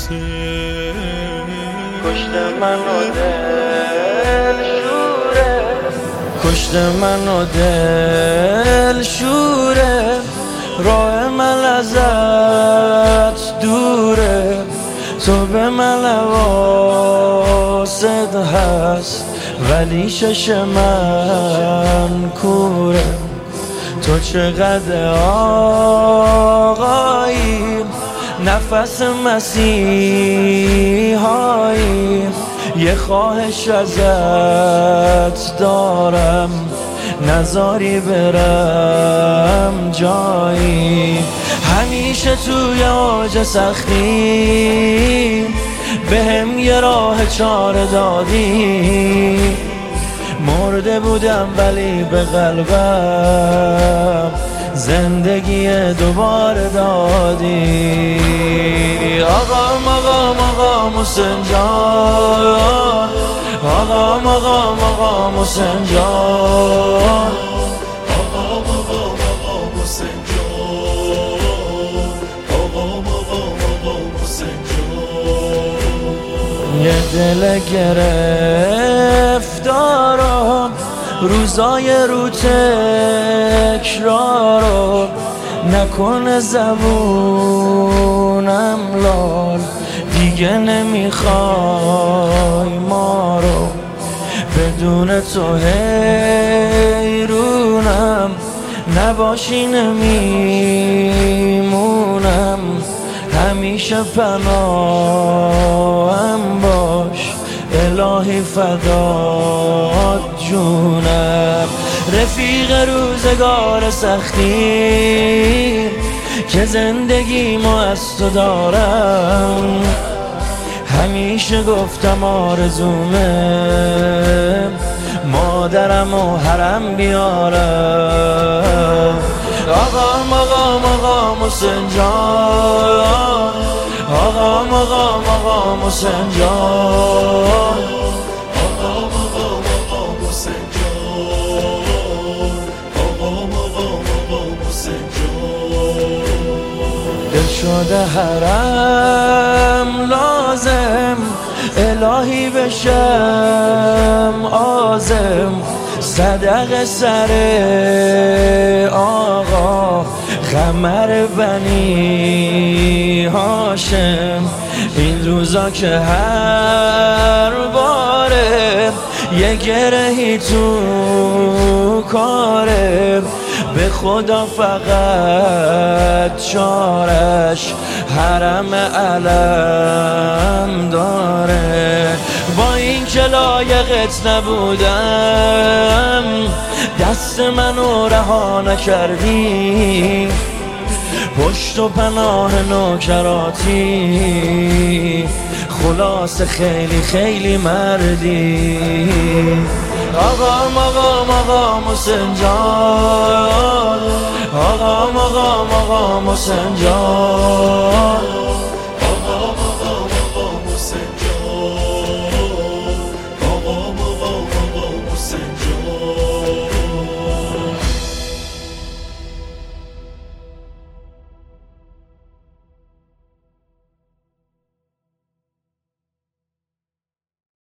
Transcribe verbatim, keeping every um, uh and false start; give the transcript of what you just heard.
کشته منو دل شوره، کشته منو دل شوره، راه من ازت دوره، تو به من واسد هست ولی شش من کوره. تو چقدر آقایی، نفس مسیحایی، یه خواهش ازت دارم نذاری برم جایی. همیشه توی اوج سختی بهم یه راه چاره دادی، مرده بودم ولی به قلبم زندگی دوباره دادی. آقام آقام آقام حسین جان، آقام آقام آقام حسین جان، آقام آقام آقام حسین جان، آقام آقام آقام حسین جان. یه دل گرفتارم روزای رو تکرارو، نکنه زبونم لال دیگه نمیخوای ما رو. بدون تو حیرونم، نباشی نمیمونم، همیشه پناهم باش الهی فدات جونم. رفیق روزگار سختی که زندگی ما از تو دارم، همیشه گفتم آرزومه مادرم و حرم بیارم. آقام آقام آقام حسین جان، آقام آقام آقام حسین جان، آقام آقام آقام حسین جان، آقام آقام آقام حسین جان. دل شده حرم لازم الهی بشم عازم، صدق سر آقا قمر بنی هاشم. این روزا که هر باره یه گرهی تو کاره، به خدا فقط چارش حرم علم داره. با این که لایقت نبودم دست منو رها نکردی، پشت و پناه نوکراتی، خلاص خیلی خیلی مردی. آقام آقام آقام حسین جان، آقام آقام آقام حسین جان.